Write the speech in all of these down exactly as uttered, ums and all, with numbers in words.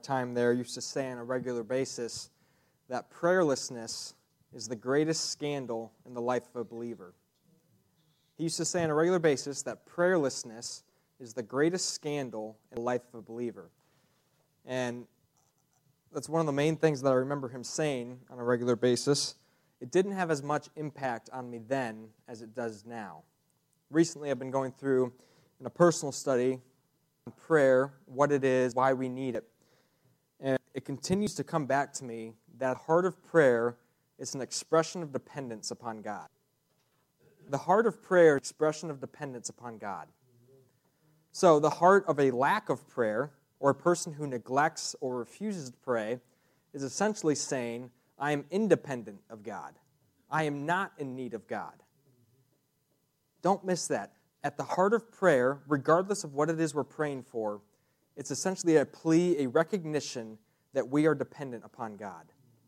time there used to say on a regular basis that prayerlessness is the greatest scandal in the life of a believer. He used to say on a regular basis that prayerlessness is the greatest scandal in the life of a believer. And that's one of the main things that I remember him saying on a regular basis. It didn't have as much impact on me then as it does now. Recently, I've been going through in a personal study on prayer, what it is, why we need it. And it continues to come back to me that heart of prayer is an expression of dependence upon God. The heart of prayer is an expression of dependence upon God. So the heart of a lack of prayer, or a person who neglects or refuses to pray, is essentially saying, I am independent of God. I am not in need of God. Don't miss that. At the heart of prayer, regardless of what it is we're praying for, it's essentially a plea, a recognition that we are dependent upon God.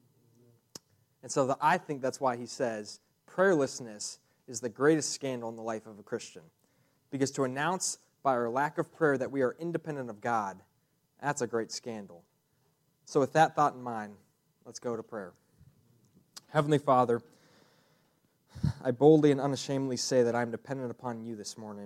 And so the, I think that's why he says prayerlessness is the greatest scandal in the life of a Christian. Because to announce by our lack of prayer that we are independent of God, that's a great scandal. So with that thought in mind, let's go to prayer. Heavenly Father, I boldly and unashamedly say that I am dependent upon you this morning.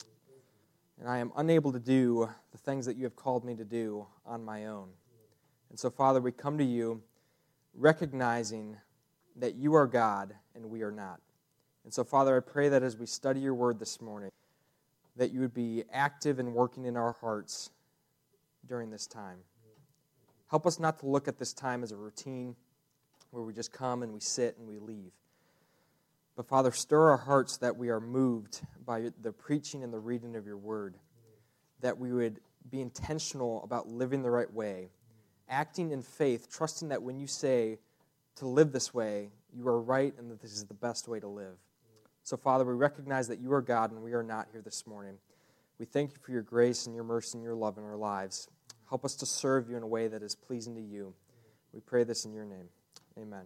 And I am unable to do the things that you have called me to do on my own. And so, Father, we come to you recognizing that you are God and we are not. And so, Father, I pray that as we study your word this morning, that you would be active and working in our hearts during this time. Help us not to look at this time as a routine where we just come and we sit and we leave. But, Father, stir our hearts that we are moved by the preaching and the reading of your word, that we would be intentional about living the right way, acting in faith, trusting that when you say to live this way, you are right and that this is the best way to live. So, Father, we recognize that you are God and we are not here this morning. We thank you for your grace and your mercy and your love in our lives. Help us to serve you in a way that is pleasing to you. We pray this in your name. Amen.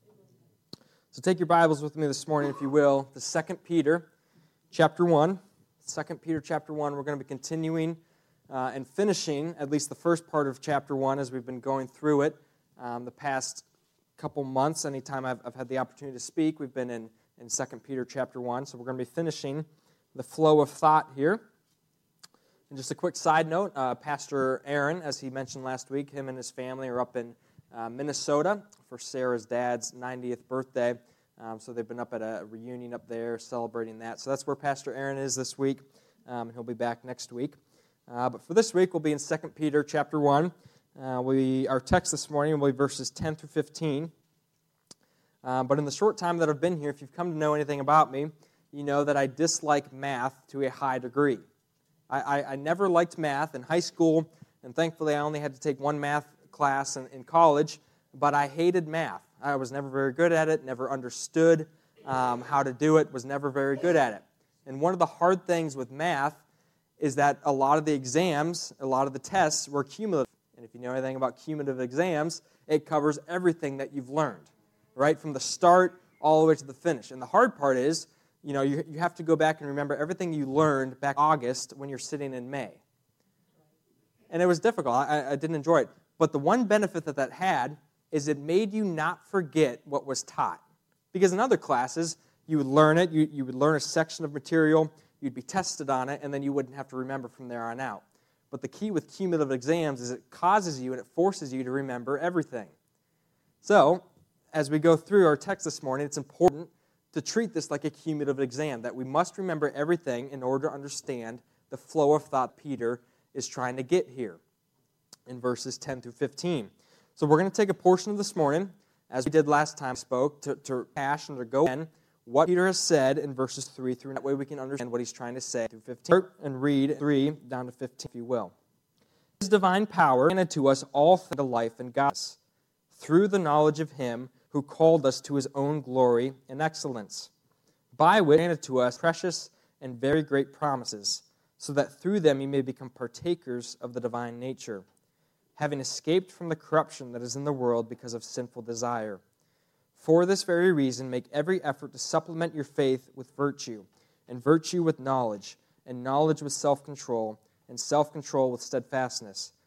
So take your Bibles with me this morning, if you will, to Second Peter chapter one. Second Peter chapter one, we're going to be continuing uh, and finishing at least the first part of chapter one as we've been going through it um, the past couple months. Anytime I've, I've had the opportunity to speak, we've been in, in Second Peter chapter one. So we're going to be finishing the flow of thought here. And just a quick side note, uh, Pastor Aaron, as he mentioned last week, him and his family are up in uh, Minnesota for Sarah's dad's ninetieth birthday. Um, so they've been up at a reunion up there celebrating that. So that's where Pastor Aaron is this week, um, and he'll be back next week. Uh, but for this week, we'll be in Second Peter chapter one. Uh, we Our text this morning will be verses ten through fifteen. Uh, but in the short time that I've been here, if you've come to know anything about me, you know that I dislike math to a high degree. I, I, I never liked math in high school, and thankfully I only had to take one math class in, in college, but I hated math. I was never very good at it, never understood um, how to do it, was never very good at it. And one of the hard things with math is that a lot of the exams, a lot of the tests were cumulative. And if you know anything about cumulative exams, it covers everything that you've learned, right, from the start all the way to the finish. And the hard part is, you know, you, you have to go back and remember everything you learned back in August when you're sitting in May. And it was difficult. I, I didn't enjoy it. But the one benefit that that had is it made you not forget what was taught. Because in other classes, you would learn it, you, you would learn a section of material, you'd be tested on it, and then you wouldn't have to remember from there on out. But the key with cumulative exams is it causes you and it forces you to remember everything. So, as we go through our text this morning, it's important to treat this like a cumulative exam, that we must remember everything in order to understand the flow of thought Peter is trying to get here in verses ten through fifteen. So we're going to take a portion of this morning, as we did last time I spoke, to, to hash and to go in what Peter has said in verses three through nine. That way we can understand what he's trying to say through fifteen. And read three down to fifteen, if you will. His divine power granted to us all things to life and godliness, through the knowledge of him who called us to his own glory and excellence, by which granted to us precious and very great promises, so that through them you may become partakers of the divine nature, having escaped from the corruption that is in the world because of sinful desire. For this very reason, make every effort to supplement your faith with virtue, and virtue with knowledge, and knowledge with self-control, and self-control with steadfastness,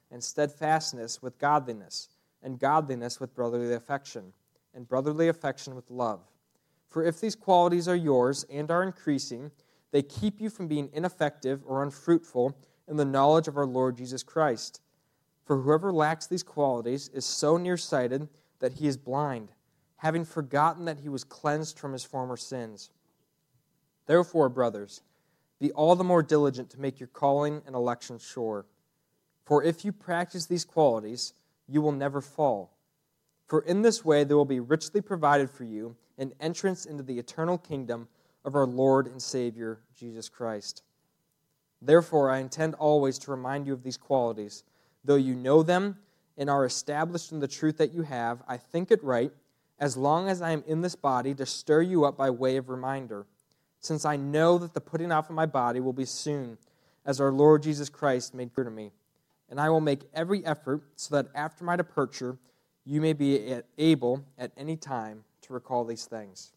and steadfastness with godliness, and godliness with brotherly affection, and brotherly affection with love. For if these qualities are yours and are increasing, they keep you from being ineffective or unfruitful in the knowledge of our Lord Jesus Christ. For whoever lacks these qualities is so nearsighted that he is blind, having forgotten that he was cleansed from his former sins. Therefore, brothers, be all the more diligent to make your calling and election sure. For if you practice these qualities, you will never fall. For in this way there will be richly provided for you an entrance into the eternal kingdom of our Lord and Savior, Jesus Christ. Therefore, I intend always to remind you of these qualities. Though you know them and are established in the truth that you have, I think it right, as long as I am in this body, to stir you up by way of reminder, since I know that the putting off of my body will be soon, as our Lord Jesus Christ made clear to me. And I will make every effort so that after my departure, you may be able at any time to recall these things.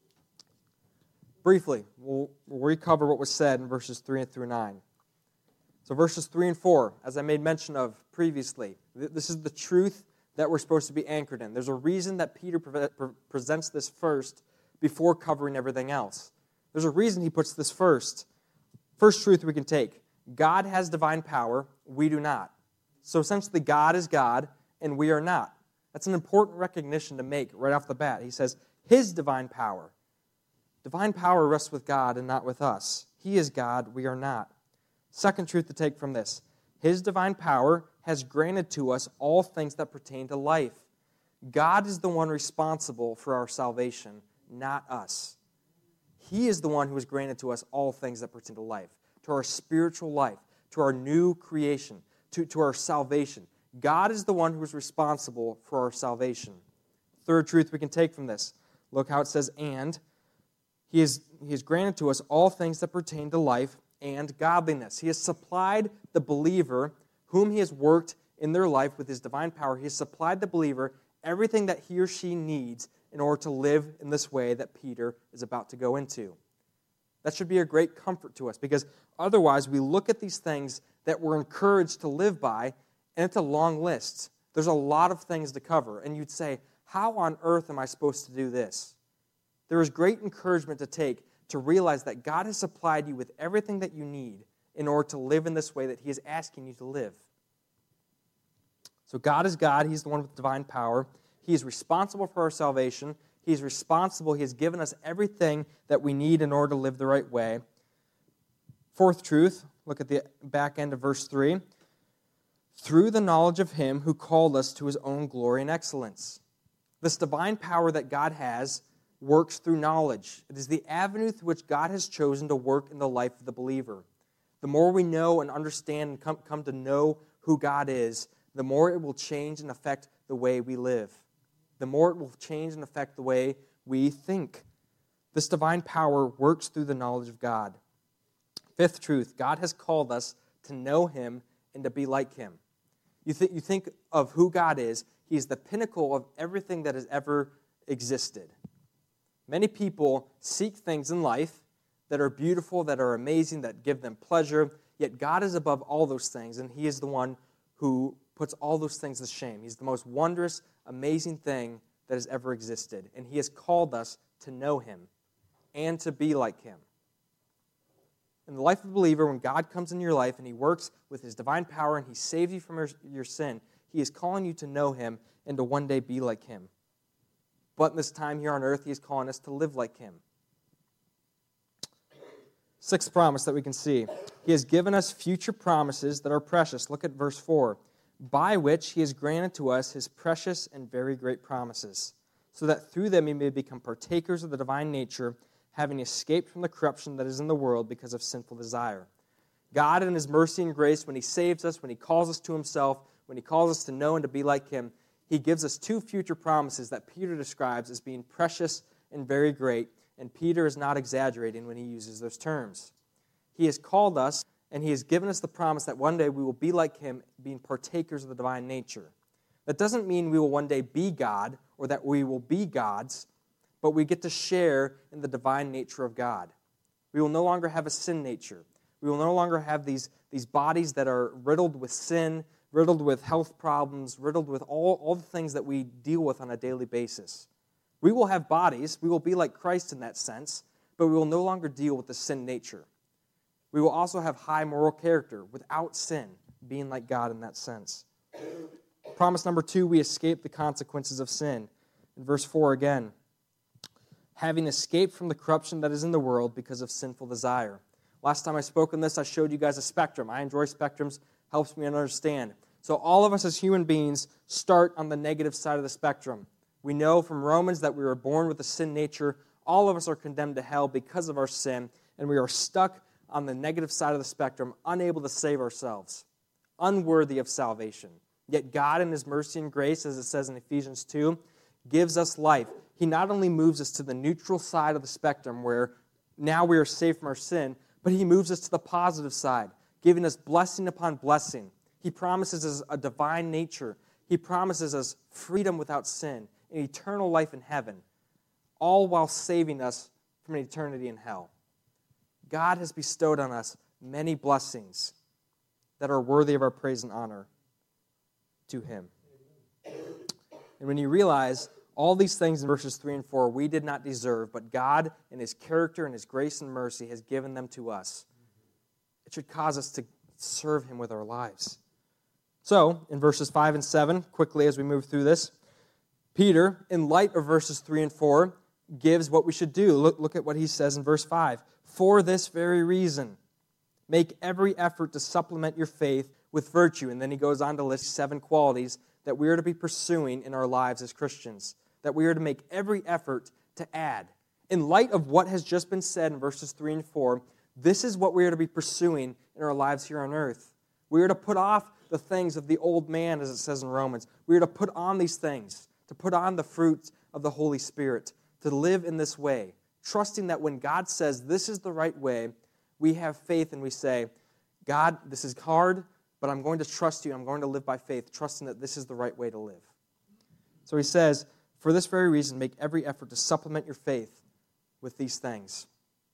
Briefly, we'll, we'll recover what was said in verses three through nine. So verses three and four, as I made mention of previously, th- this is the truth that we're supposed to be anchored in. There's a reason that Peter pre- pre- presents this first before covering everything else. There's a reason he puts this first. First truth we can take. God has divine power, we do not. So essentially, God is God, and we are not. That's an important recognition to make right off the bat. He says, His divine power. Divine power rests with God and not with us. He is God, we are not. Second truth to take from this. His divine power has granted to us all things that pertain to life. God is the one responsible for our salvation, not us. He is the one who has granted to us all things that pertain to life, to our spiritual life, to our new creation, to, to our salvation. God is the one who is responsible for our salvation. Third truth we can take from this. Look how it says, and He has, he has granted to us all things that pertain to life and godliness. He has supplied the believer, whom He has worked in their life with His divine power, He has supplied the believer everything that he or she needs in order to live in this way that Peter is about to go into. That should be a great comfort to us, because otherwise we look at these things that we're encouraged to live by, and it's a long list. There's a lot of things to cover, and you'd say, how on earth am I supposed to do this? There is great encouragement to take to realize that God has supplied you with everything that you need in order to live in this way that He is asking you to live. So God is God. He's the one with divine power. He is responsible for our salvation. He's responsible. He has given us everything that we need in order to live the right way. Fourth truth, look at the back end of verse three. Through the knowledge of Him who called us to His own glory and excellence. This divine power that God has works through knowledge. It is the avenue through which God has chosen to work in the life of the believer. The more we know and understand and come, come to know who God is, the more it will change and affect the way we live. The more it will change and affect the way we think. This divine power works through the knowledge of God. Fifth truth, God has called us to know Him and to be like Him. You, th- you think of who God is, He is the pinnacle of everything that has ever existed. Many people seek things in life that are beautiful, that are amazing, that give them pleasure, yet God is above all those things, and He is the one who puts all those things to shame. He's the most wondrous, amazing thing that has ever existed, and He has called us to know Him and to be like Him. In the life of a believer, when God comes into your life and He works with His divine power and He saves you from your, your sin, He is calling you to know Him and to one day be like Him. But in this time here on earth, He is calling us to live like Him. Sixth promise that we can see. He has given us future promises that are precious. Look at verse four. By which He has granted to us His precious and very great promises, so that through them we may become partakers of the divine nature, having escaped from the corruption that is in the world because of sinful desire. God in His mercy and grace, when He saves us, when He calls us to Himself, when He calls us to know and to be like Him, He gives us two future promises that Peter describes as being precious and very great, and Peter is not exaggerating when he uses those terms. He has called us, and He has given us the promise that one day we will be like Him, being partakers of the divine nature. That doesn't mean we will one day be God, or that we will be gods, but we get to share in the divine nature of God. We will no longer have a sin nature. We will no longer have these, these bodies that are riddled with sin, riddled with health problems, riddled with all, all the things that we deal with on a daily basis. We will have bodies. We will be like Christ in that sense, but we will no longer deal with the sin nature. We will also have high moral character without sin, being like God in that sense. Promise number two, we escape the consequences of sin. In verse four again, having escaped from the corruption that is in the world because of sinful desire. Last time I spoke on this, I showed you guys a spectrum. I enjoy spectrums, helps me understand. So all of us as human beings start on the negative side of the spectrum. We know from Romans that we were born with a sin nature. All of us are condemned to hell because of our sin, and we are stuck on the negative side of the spectrum, unable to save ourselves, unworthy of salvation. Yet God, in His mercy and grace, as it says in Ephesians two, gives us life. He not only moves us to the neutral side of the spectrum where now we are saved from our sin, but He moves us to the positive side, giving us blessing upon blessing. He promises us a divine nature. He promises us freedom without sin and eternal life in heaven, all while saving us from an eternity in hell. God has bestowed on us many blessings that are worthy of our praise and honor to Him. And when you realize all these things in verses three and four we did not deserve, but God in His character and His grace and mercy has given them to us, it should cause us to serve Him with our lives. So, in verses five and seven, quickly as we move through this, Peter, in light of verses three and four, gives what we should do. Look, look at what he says in verse five. For this very reason, make every effort to supplement your faith with virtue. And then he goes on to list seven qualities that we are to be pursuing in our lives as Christians, that we are to make every effort to add. In light of what has just been said in verses three and four, this is what we are to be pursuing in our lives here on earth. We are to put off the things of the old man, as it says in Romans. We are to put on these things, to put on the fruits of the Holy Spirit, to live in this way, trusting that when God says this is the right way, we have faith and we say, God, this is hard, but I'm going to trust you. I'm going to live by faith, trusting that this is the right way to live. So he says, for this very reason, make every effort to supplement your faith with these things.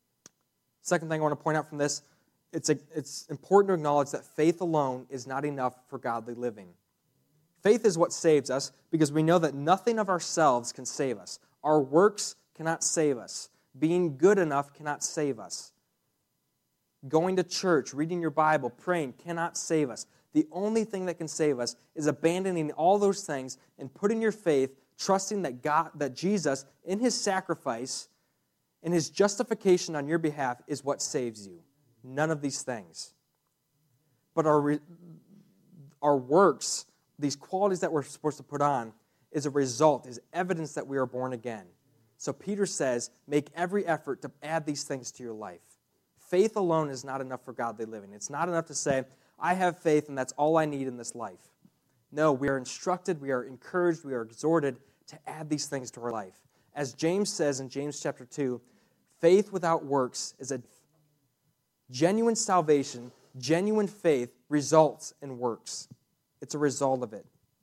Second thing I want to point out from this, it's, a, it's important to acknowledge that faith alone is not enough for godly living. Faith is what saves us because we know that nothing of ourselves can save us. Our works cannot save us. Being good enough cannot save us. Going to church, reading your Bible, praying cannot save us. The only thing that can save us is abandoning all those things and putting your faith, trusting that God, that Jesus, in His sacrifice, in His justification on your behalf, is what saves you. None of these things. But our, our works, these qualities that we're supposed to put on, is a result, is evidence that we are born again. So Peter says, make every effort to add these things to your life. Faith alone is not enough for godly living. It's not enough to say, I have faith and that's all I need in this life. No, we are instructed, we are encouraged, we are exhorted to add these things to our life. As James says in James chapter two, faith without works is a genuine salvation, genuine faith results in works. It's a result of it.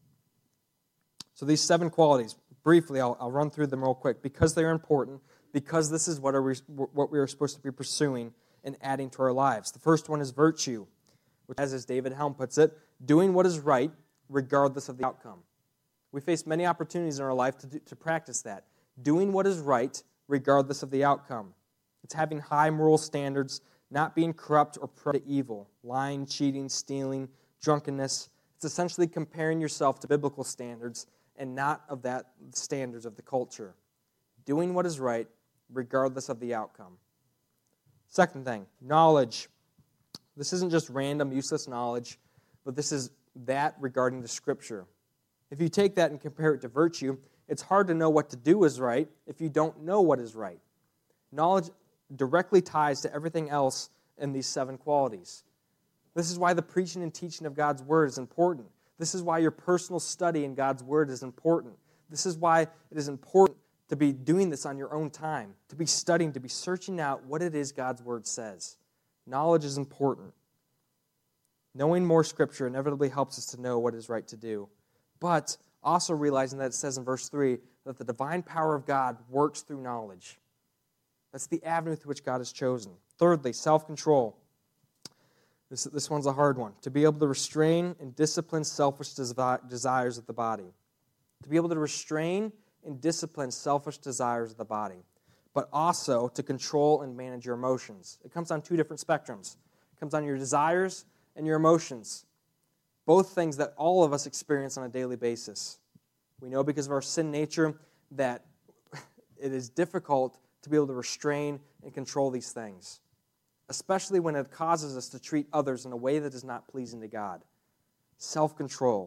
So these seven qualities, briefly, I'll, I'll run through them real quick, because they're important, because this is what, are we, what we are supposed to be pursuing and adding to our lives. The first one is virtue, which, as David Helm puts it, doing what is right regardless of the outcome. We face many opportunities in our life to, do, to practice that. Doing what is right regardless of the outcome. It's having high moral standards, not being corrupt or prone to evil, lying, cheating, stealing, drunkenness. It's essentially comparing yourself to biblical standards and not of that standards of the culture. Doing what is right regardless of the outcome. Second thing, knowledge. This isn't just random, useless knowledge, but this is that regarding the Scripture. If you take that and compare it to virtue, it's hard to know what to do is right if you don't know what is right. Knowledge directly ties to everything else in these seven qualities. This is why the preaching and teaching of God's Word is important. This is why your personal study in God's Word is important. This is why it is important to be doing this on your own time, to be studying, to be searching out what it is God's Word says. Knowledge is important. Knowing more Scripture inevitably helps us to know what is right to do. But also realizing that it says in verse three that the divine power of God works through knowledge. That's the avenue through which God has chosen. Thirdly, self-control. This, this one's a hard one. To be able to restrain and discipline selfish desi- desires of the body. To be able to restrain and discipline selfish desires of the body. But also to control and manage your emotions. It comes on two different spectrums. It comes on your desires and your emotions. Both things that all of us experience on a daily basis. We know because of our sin nature that it is difficult to be able to restrain and control these things, especially when it causes us to treat others in a way that is not pleasing to God. Self-control.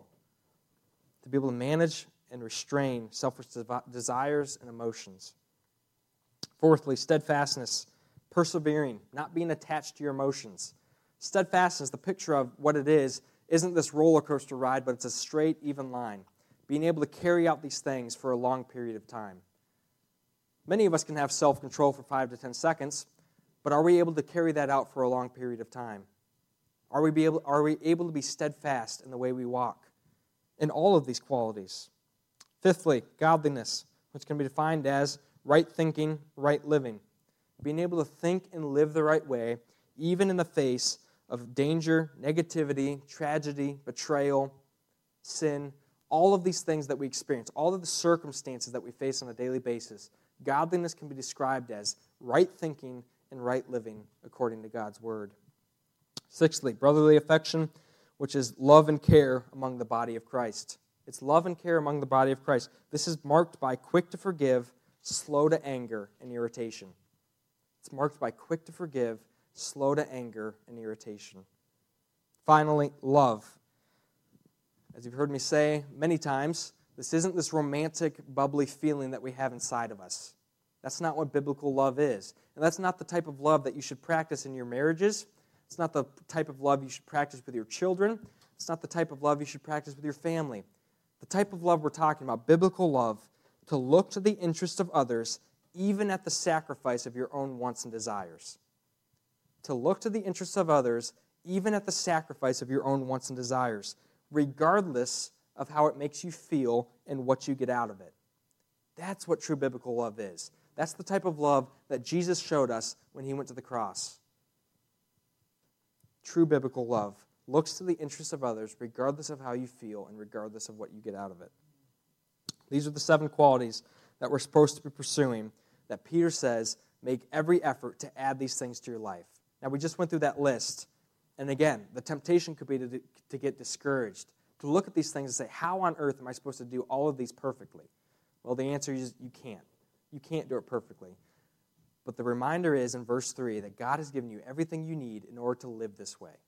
To be able to manage and restrain selfish desires and emotions. Fourthly, steadfastness. Persevering, not being attached to your emotions. Steadfastness, the picture of what it is, isn't this roller coaster ride, but it's a straight, even line. Being able to carry out these things for a long period of time. Many of us can have self-control for five to ten seconds, but are we able to carry that out for a long period of time? Are we, be able, are we able to be steadfast in the way we walk? In all of these qualities. Fifthly, godliness, which can be defined as right thinking, right living. Being able to think and live the right way, even in the face of danger, negativity, tragedy, betrayal, sin, all of these things that we experience, all of the circumstances that we face on a daily basis. Godliness can be described as right thinking and right living according to God's word. Sixthly, brotherly affection, which is love and care among the body of Christ. It's love and care among the body of Christ. This is marked by quick to forgive, slow to anger, and irritation. It's marked by quick to forgive, slow to anger, and irritation. Finally, love. As you've heard me say many times, this isn't this romantic, bubbly feeling that we have inside of us. That's not what biblical love is. And that's not the type of love that you should practice in your marriages. It's not the type of love you should practice with your children. It's not the type of love you should practice with your family. The type of love we're talking about, biblical love, to look to the interest of others, even at the sacrifice of your own wants and desires. To look to the interests of others, even at the sacrifice of your own wants and desires, regardless of how it makes you feel and what you get out of it. That's what true biblical love is. That's the type of love that Jesus showed us when he went to the cross. True biblical love looks to the interests of others regardless of how you feel and regardless of what you get out of it. These are the seven qualities that we're supposed to be pursuing that Peter says make every effort to add these things to your life. Now, we just went through that list. And again, the temptation could be to, to get discouraged, to look at these things and say, how on earth am I supposed to do all of these perfectly? Well, the answer is you can't. You can't do it perfectly. But the reminder is in verse three that God has given you everything you need in order to live this way.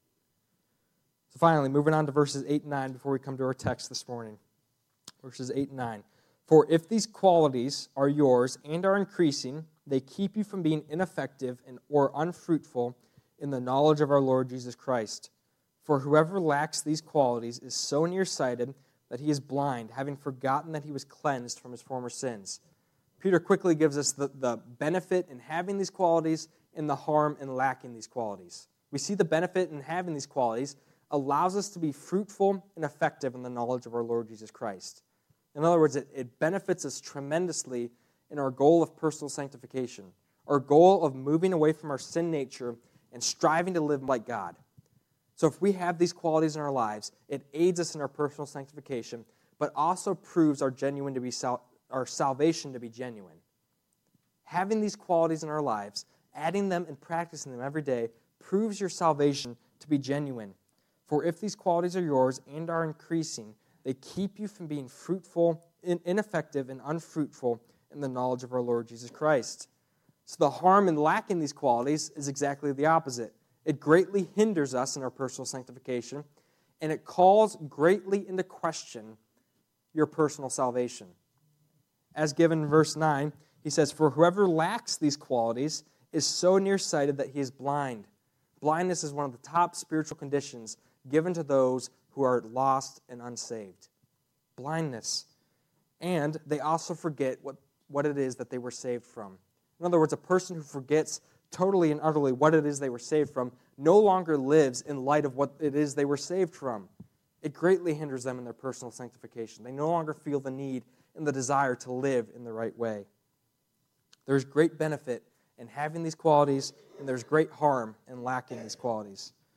So finally, moving on to verses eight and nine before we come to our text this morning. Verses eight and nine. For if these qualities are yours and are increasing, they keep you from being ineffective and or unfruitful in the knowledge of our Lord Jesus Christ. For whoever lacks these qualities is so nearsighted that he is blind, having forgotten that he was cleansed from his former sins. Peter quickly gives us the, the benefit in having these qualities and the harm in lacking these qualities. We see the benefit in having these qualities allows us to be fruitful and effective in the knowledge of our Lord Jesus Christ. In other words, it, it benefits us tremendously in our goal of personal sanctification, our goal of moving away from our sin nature and striving to live like God. So if we have these qualities in our lives, it aids us in our personal sanctification, but also proves our genuine to be sal- our salvation to be genuine. Having these qualities in our lives, adding them and practicing them every day, proves your salvation to be genuine. For if these qualities are yours and are increasing, they keep you from being fruitful, ineffective, and unfruitful in the knowledge of our Lord Jesus Christ. So the harm in lacking these qualities is exactly the opposite. It greatly hinders us in our personal sanctification, and it calls greatly into question your personal salvation. As given in verse nine, he says, For whoever lacks these qualities is so nearsighted that he is blind. Blindness is one of the top spiritual conditions given to those who are lost and unsaved. Blindness. And they also forget what, what it is that they were saved from. In other words, a person who forgets totally and utterly what it is they were saved from no longer lives in light of what it is they were saved from. It greatly hinders them in their personal sanctification. They no longer feel the need and the desire to live in the right way. There's great benefit in having these qualities, and there's great harm in lacking these qualities.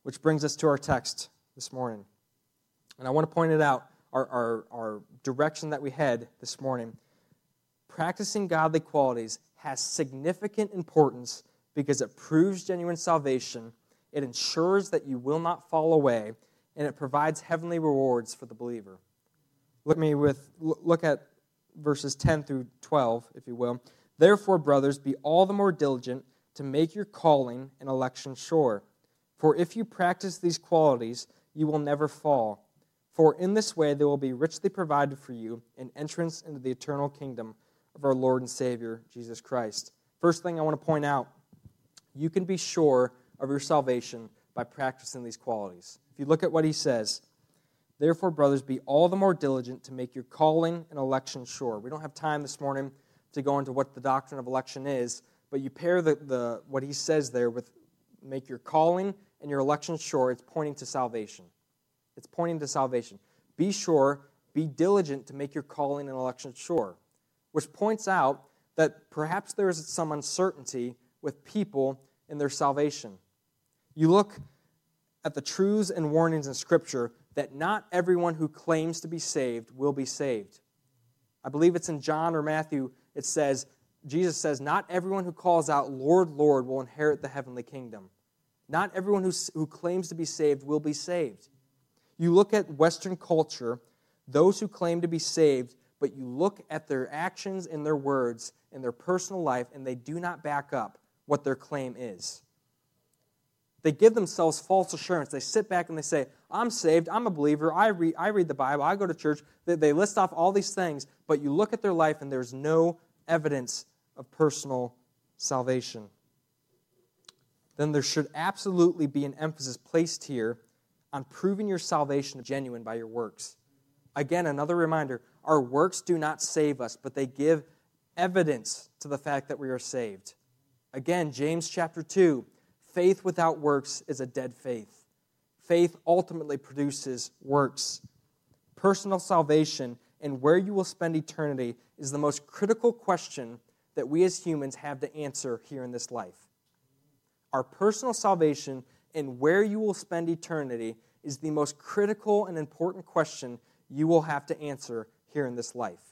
Which brings us to our text this morning. And I want to point it out, our, our, our direction that we head this morning. Practicing godly qualities has significant importance because it proves genuine salvation, it ensures that you will not fall away, and it provides heavenly rewards for the believer. Look at me with look at verses ten through twelve, if you will. Therefore, brothers, be all the more diligent to make your calling and election sure. For if you practice these qualities, you will never fall. For in this way they will be richly provided for you an entrance into the eternal kingdom of our Lord and Savior, Jesus Christ. First thing I want to point out, you can be sure of your salvation by practicing these qualities. If you look at what he says, therefore, brothers, be all the more diligent to make your calling and election sure. We don't have time this morning to go into what the doctrine of election is, but you pair the, the what he says there with make your calling and your election sure, it's pointing to salvation. It's pointing to salvation. Be sure, be diligent to make your calling and election sure, which points out that perhaps there is some uncertainty with people in their salvation. You look at the truths and warnings in Scripture that not everyone who claims to be saved will be saved. I believe it's in John or Matthew, it says, Jesus says, not everyone who calls out, Lord, Lord, will inherit the heavenly kingdom. Not everyone who, who claims to be saved will be saved. You look at Western culture, those who claim to be saved, but you look at their actions and their words in their personal life, and they do not back up what their claim is. They give themselves false assurance. They sit back and they say, I'm saved, I'm a believer, I read, I read the Bible, I go to church. They, they list off all these things, but you look at their life and there's no evidence of personal salvation. Then there should absolutely be an emphasis placed here on proving your salvation genuine by your works. Again, another reminder, our works do not save us, but they give evidence to the fact that we are saved. Again, James chapter two, faith without works is a dead faith. Faith ultimately produces works. Personal salvation and where you will spend eternity is the most critical question that we as humans have to answer here in this life. Our personal salvation and where you will spend eternity is the most critical and important question you will have to answer here in this life.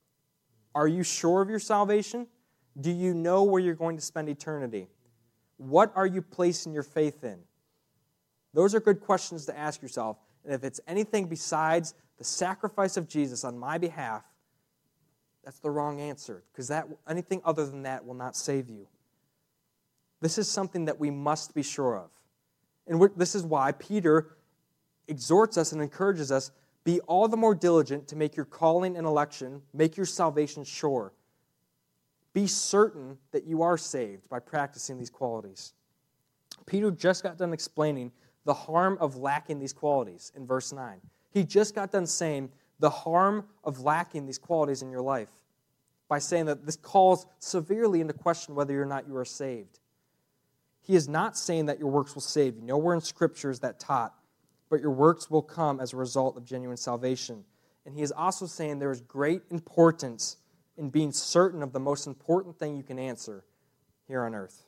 Are you sure of your salvation? Do you know where you're going to spend eternity? What are you placing your faith in? Those are good questions to ask yourself. And if it's anything besides the sacrifice of Jesus on my behalf, that's the wrong answer, because that anything other than that will not save you. This is something that we must be sure of. And we're, this is why Peter exhorts us and encourages us, be all the more diligent to make your calling and election, make your salvation sure. Be certain that you are saved by practicing these qualities. Peter just got done explaining the harm of lacking these qualities in verse nine. He just got done saying the harm of lacking these qualities in your life by saying that this calls severely into question whether or not you are saved. He is not saying that your works will save you. Nowhere in Scripture is that taught, but your works will come as a result of genuine salvation. And he is also saying there is great importance in being certain of the most important thing you can answer here on earth.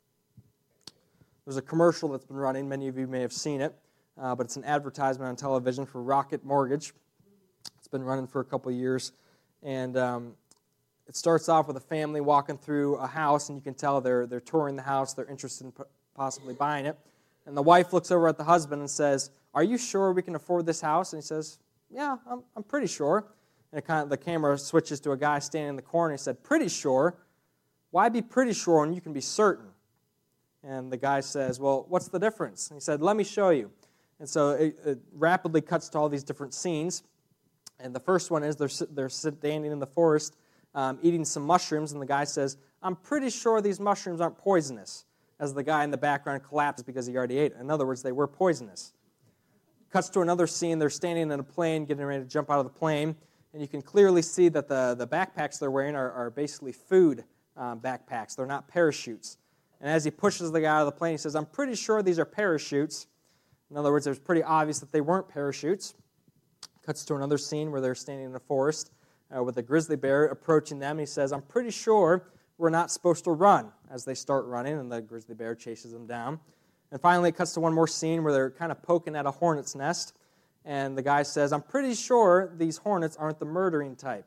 There's a commercial that's been running. Many of you may have seen it, uh, but it's an advertisement on television for Rocket Mortgage. It's been running for a couple of years, and um, it starts off with a family walking through a house, and you can tell they're they're touring the house. They're interested in p- possibly buying it. And the wife looks over at the husband and says, "Are you sure we can afford this house?" And he says, "Yeah, I'm I'm pretty sure." And it kind of, the camera switches to a guy standing in the corner. He said, "Pretty sure? Why be pretty sure when you can be certain?" And the guy says, "Well, what's the difference?" And he said, "Let me show you." And so it, it rapidly cuts to all these different scenes. And the first one is they're they're standing in the forest um, eating some mushrooms, and the guy says, "I'm pretty sure these mushrooms aren't poisonous," as the guy in the background collapses because he already ate it. In other words, they were poisonous. Cuts to another scene. They're standing in a plane, getting ready to jump out of the plane, and you can clearly see that the, the backpacks they're wearing are, are basically food um, backpacks. They're not parachutes. And as he pushes the guy out of the plane, he says, "I'm pretty sure these are parachutes." In other words, it was pretty obvious that they weren't parachutes. Cuts to another scene where they're standing in a forest uh, with a grizzly bear approaching them. He says, "I'm pretty sure we're not supposed to run," as they start running, and the grizzly bear chases them down. And finally, it cuts to one more scene where they're kind of poking at a hornet's nest, and the guy says, I'm pretty sure these hornets aren't the murdering type.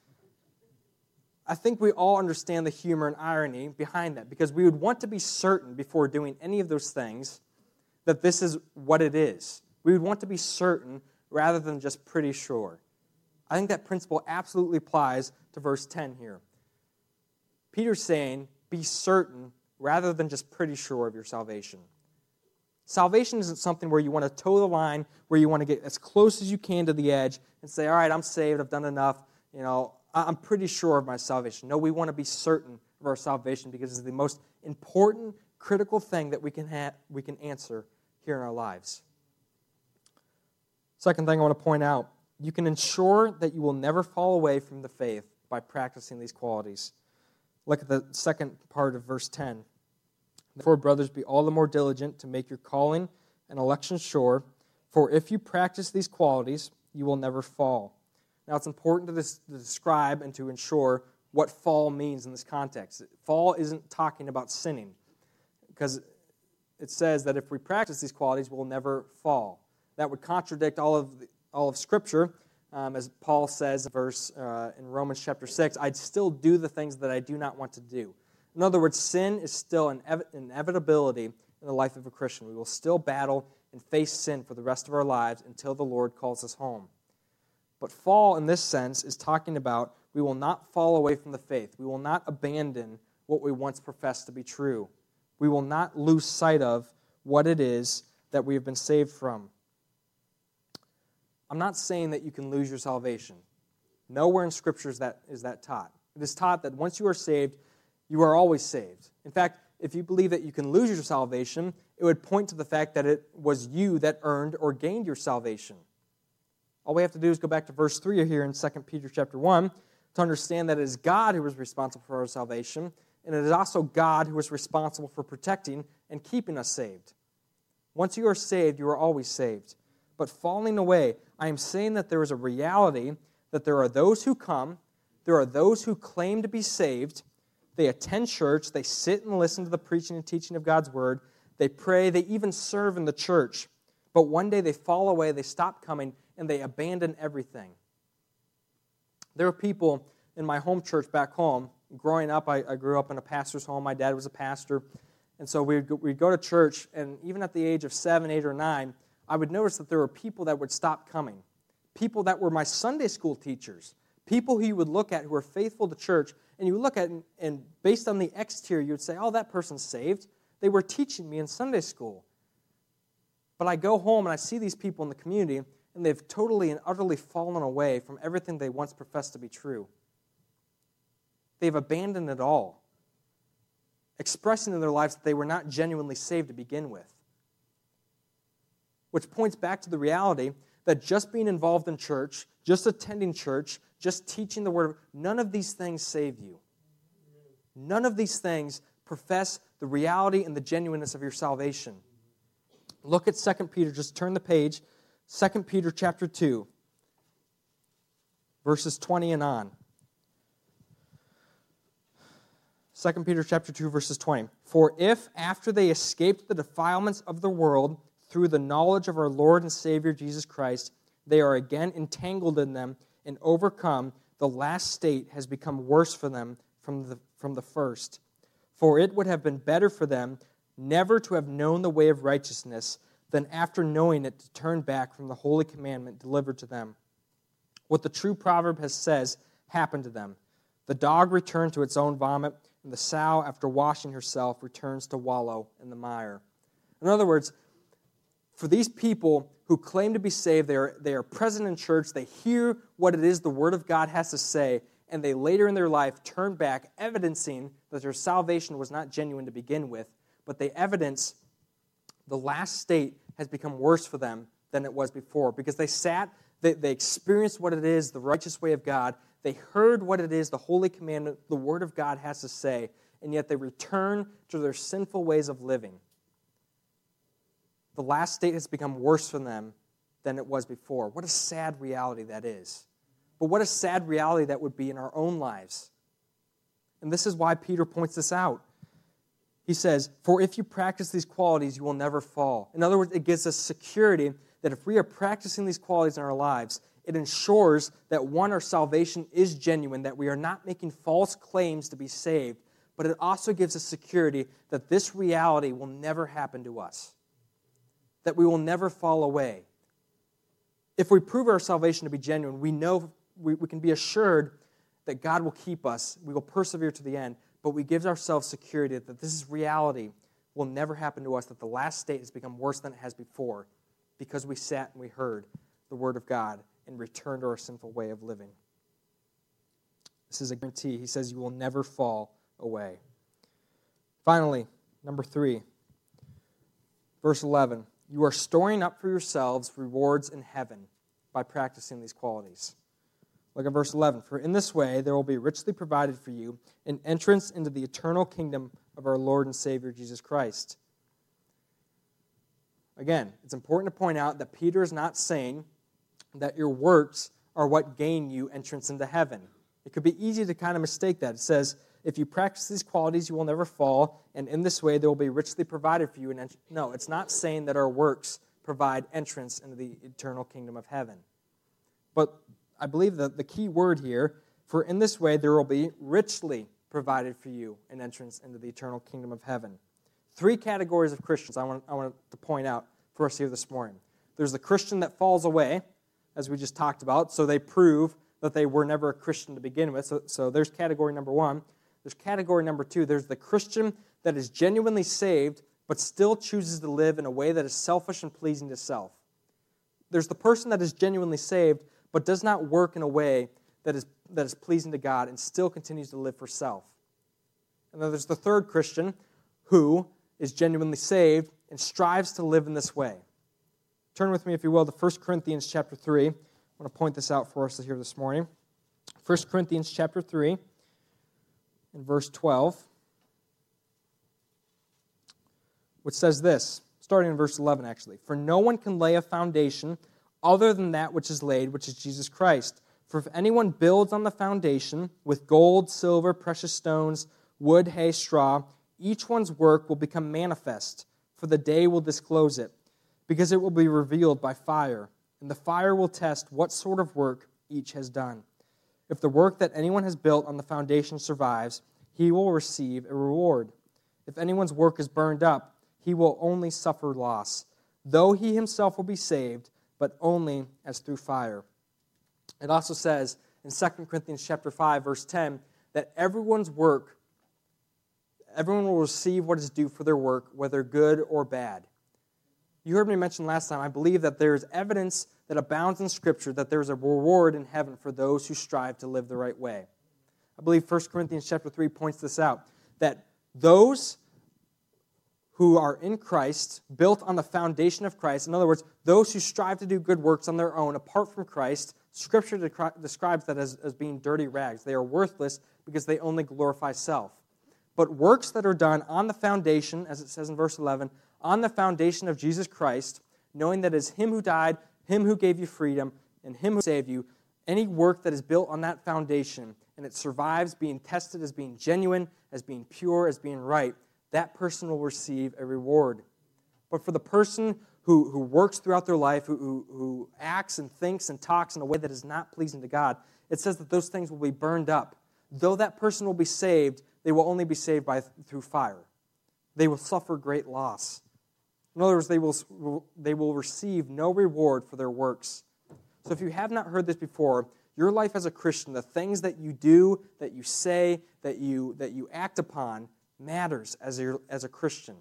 I think we all understand the humor and irony behind that, because we would want to be certain before doing any of those things that this is what it is. We would want to be certain rather than just pretty sure. I think that principle absolutely applies to verse ten here. Peter's saying, be certain rather than just pretty sure of your salvation. Salvation isn't something where you want to toe the line, where you want to get as close as you can to the edge and say, all right, I'm saved, I've done enough, you know, I'm pretty sure of my salvation. No, we want to be certain of our salvation because it's the most important, critical thing that we can ha- we can answer here in our lives. Second thing I want to point out, you can ensure that you will never fall away from the faith by practicing these qualities. Look at the second part of verse ten. Therefore, brothers, be all the more diligent to make your calling and election sure, for if you practice these qualities, you will never fall. Now, it's important to, this, to describe and to ensure what fall means in this context. Fall isn't talking about sinning, because it says that if we practice these qualities, we'll never fall. That would contradict all of the, all of Scripture, um, as Paul says, verse uh, in Romans chapter six, I'd still do the things that I do not want to do. In other words, sin is still an ev- inevitability in the life of a Christian. We will still battle and face sin for the rest of our lives until the Lord calls us home. But fall, in this sense, is talking about we will not fall away from the faith. We will not abandon what we once professed to be true. We will not lose sight of what it is that we have been saved from. I'm not saying that you can lose your salvation. Nowhere in Scripture is that, is that taught. It is taught that once you are saved, you are always saved. In fact, if you believe that you can lose your salvation, it would point to the fact that it was you that earned or gained your salvation. All we have to do is go back to verse three here in Second Peter chapter one to understand that it is God who is responsible for our salvation, and it is also God who is responsible for protecting and keeping us saved. Once you are saved, you are always saved. But falling away, I am saying that there is a reality that there are those who come, there are those who claim to be saved, they attend church, they sit and listen to the preaching and teaching of God's word, they pray, they even serve in the church, but one day they fall away, they stop coming, and they abandon everything. There were people in my home church back home. Growing up, I, I grew up in a pastor's home. My dad was a pastor. And so we'd go, we'd go to church, and even at the age of seven, eight, or nine, I would notice that there were people that would stop coming. People that were my Sunday school teachers. People who you would look at who were faithful to church, and you would look at, and, and based on the exterior, you would say, oh, that person's saved. They were teaching me in Sunday school. But I go home, and I see these people in the community, and they've totally and utterly fallen away from everything they once professed to be true. They've abandoned it all, expressing in their lives that they were not genuinely saved to begin with. Which points back to the reality that just being involved in church, just attending church, just teaching the Word, none of these things save you. None of these things profess the reality and the genuineness of your salvation. Look at Second Peter, just turn the page, Second Peter chapter two, verses twenty and on. Second Peter chapter two, verses twenty. For if, after they escaped the defilements of the world, through the knowledge of our Lord and Savior Jesus Christ, they are again entangled in them and overcome, the last state has become worse for them from the, from the first. For it would have been better for them never to have known the way of righteousness than after knowing it to turn back from the holy commandment delivered to them. What the true proverb has says happened to them. The dog returned to its own vomit, and the sow, after washing herself, returns to wallow in the mire. In other words, for these people who claim to be saved, they are, they are present in church, they hear what it is the Word of God has to say, and they later in their life turn back, evidencing that their salvation was not genuine to begin with, but they evidence the last state has become worse for them than it was before, because they sat, they, they experienced what it is, the righteous way of God, they heard what it is, the holy commandment, the Word of God has to say, and yet they return to their sinful ways of living. The last state has become worse for them than it was before. What a sad reality that is. But what a sad reality that would be in our own lives. And this is why Peter points this out. he says, for if you practice these qualities, you will never fall. In other words, it gives us security that if we are practicing these qualities in our lives, it ensures that, one, our salvation is genuine, that we are not making false claims to be saved, but it also gives us security that this reality will never happen to us, that we will never fall away. If we prove our salvation to be genuine, we know we, we can be assured that God will keep us, we will persevere to the end, but we give ourselves security that this is reality will never happen to us, that the last state has become worse than it has before because we sat and we heard the Word of God and returned to our sinful way of living. This is a guarantee. He says you will never fall away. Finally, number three, verse eleven, you are storing up for yourselves rewards in heaven by practicing these qualities. Look at verse eleven. For in this way there will be richly provided for you an entrance into the eternal kingdom of our Lord and Savior Jesus Christ. Again, it's important to point out that Peter is not saying that your works are what gain you entrance into heaven. It could be easy to kind of mistake that. It says, if you practice these qualities, you will never fall, and in this way there will be richly provided for you an entrance. No, it's not saying that our works provide entrance into the eternal kingdom of heaven. But I believe that the key word here, for in this way there will be richly provided for you an entrance into the eternal kingdom of heaven. Three categories of Christians I want, I want to point out for us here this morning. There's the Christian that falls away, as we just talked about, so they prove that they were never a Christian to begin with. So, so there's category number one. There's category number two. There's the Christian that is genuinely saved, but still chooses to live in a way that is selfish and pleasing to self. There's the person that is genuinely saved, but does not work in a way that is, that is pleasing to God and still continues to live for self. And then there's the third Christian who is genuinely saved and strives to live in this way. Turn with me, if you will, to First Corinthians chapter three. I want to point this out for us here this morning. First Corinthians chapter three, and verse twelve, which says this, starting in verse eleven actually. For no one can lay a foundation other than that which is laid, which is Jesus Christ. For if anyone builds on the foundation with gold, silver, precious stones, wood, hay, straw, each one's work will become manifest, for the day will disclose it, because it will be revealed by fire, and the fire will test what sort of work each has done. If the work that anyone has built on the foundation survives, he will receive a reward. If anyone's work is burned up, he will only suffer loss, though he himself will be saved, but only as through fire. It also says in Second Corinthians chapter five, verse ten, that everyone's work, everyone will receive what is due for their work, whether good or bad. You heard me mention last time, I believe that there is evidence that abounds in Scripture that there is a reward in heaven for those who strive to live the right way. I believe First Corinthians chapter three points this out, that those who are in Christ, built on the foundation of Christ, in other words, those who strive to do good works on their own apart from Christ, Scripture de- describes that as, as being dirty rags. They are worthless because they only glorify self. But works that are done on the foundation, as it says in verse eleven, on the foundation of Jesus Christ, knowing that it is Him who died, Him who gave you freedom, and Him who saved you, any work that is built on that foundation, and it survives being tested as being genuine, as being pure, as being right, that person will receive a reward. But for the person who, who works throughout their life, who, who, who acts and thinks and talks in a way that is not pleasing to God, it says that those things will be burned up. Though that person will be saved, they will only be saved by through fire. They will suffer great loss. In other words, they will, they will receive no reward for their works. So if you have not heard this before, your life as a Christian, the things that you do, that you say, that you, that you act upon, matters as a, as a Christian.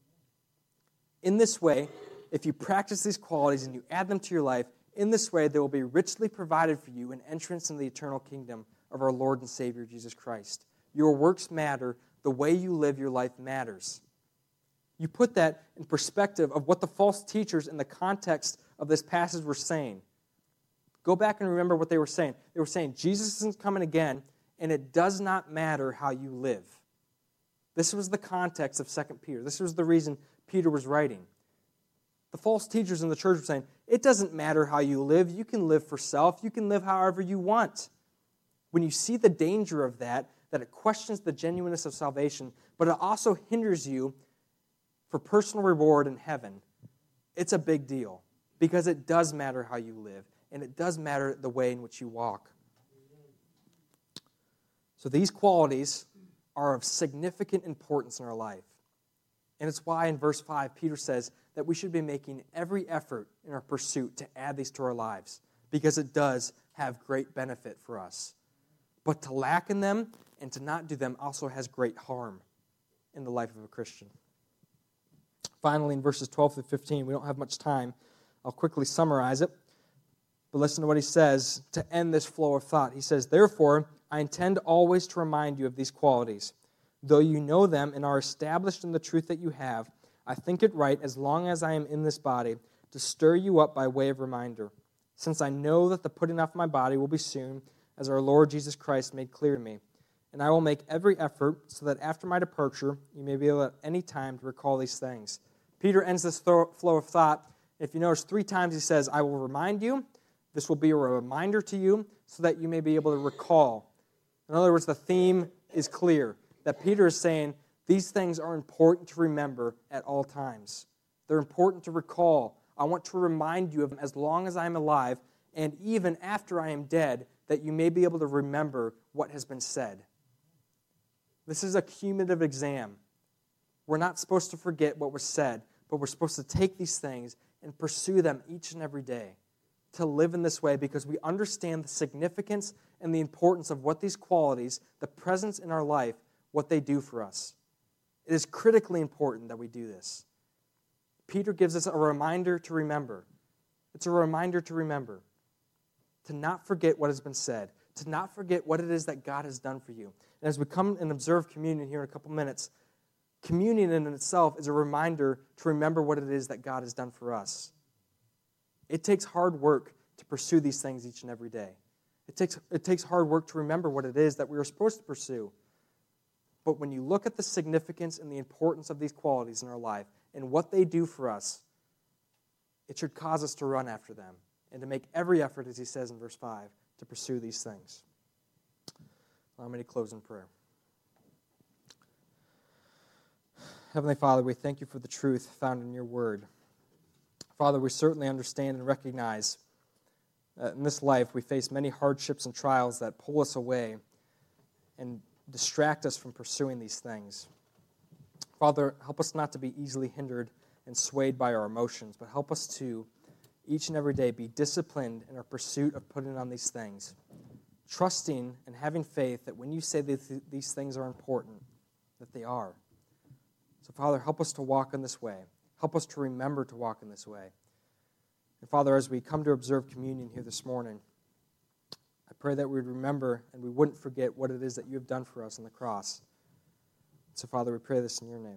In this way, if you practice these qualities and you add them to your life, in this way there will be richly provided for you an entrance into the eternal kingdom of our Lord and Savior Jesus Christ. Your works matter. The way you live your life matters. You put that in perspective of what the false teachers in the context of this passage were saying. Go back and remember what they were saying. They were saying, Jesus isn't coming again, and it does not matter how you live. This was the context of Second Peter. This was the reason Peter was writing. The false teachers in the church were saying, it doesn't matter how you live. You can live for self. You can live however you want. When you see the danger of that, that it questions the genuineness of salvation, but it also hinders you for personal reward in heaven, it's a big deal because it does matter how you live, and it does matter the way in which you walk. So these qualities are of significant importance in our life. And it's why in verse five, Peter says that we should be making every effort in our pursuit to add these to our lives, because it does have great benefit for us. But to lack in them and to not do them also has great harm in the life of a Christian. Finally, in verses twelve through fifteen, we don't have much time. I'll quickly summarize it. But listen to what he says to end this flow of thought. He says, "Therefore, I intend always to remind you of these qualities. Though you know them and are established in the truth that you have, I think it right, as long as I am in this body, to stir you up by way of reminder, since I know that the putting off my body will be soon, as our Lord Jesus Christ made clear to me. And I will make every effort so that after my departure, you may be able at any time to recall these things." Peter ends this flow of thought. If you notice, three times he says, "I will remind you." This will be a reminder to you so that you may be able to recall. In other words, the theme is clear, that Peter is saying these things are important to remember at all times. They're important to recall. I want to remind you of them as long as I am alive, and even after I am dead, that you may be able to remember what has been said. This is a cumulative exam. We're not supposed to forget what was said, but we're supposed to take these things and pursue them each and every day, to live in this way, because we understand the significance and the importance of what these qualities, the presence in our life, what they do for us. It is critically important that we do this. Peter gives us a reminder to remember. It's a reminder to remember, to not forget what has been said, to not forget what it is that God has done for you. And as we come and observe communion here in a couple minutes, communion in itself is a reminder to remember what it is that God has done for us. It takes hard work to pursue these things each and every day. It takes, it takes hard work to remember what it is that we are supposed to pursue. But when you look at the significance and the importance of these qualities in our life and what they do for us, it should cause us to run after them and to make every effort, as he says in verse five, to pursue these things. Allow me to close in prayer. Heavenly Father, we thank you for the truth found in your word. Father, we certainly understand and recognize that in this life we face many hardships and trials that pull us away and distract us from pursuing these things. Father, help us not to be easily hindered and swayed by our emotions, but help us to, each and every day, be disciplined in our pursuit of putting on these things, trusting and having faith that when you say that these things are important, that they are. So, Father, help us to walk in this way. Help us to remember to walk in this way. And, Father, as we come to observe communion here this morning, I pray that we would remember and we wouldn't forget what it is that you have done for us on the cross. So, Father, we pray this in your name.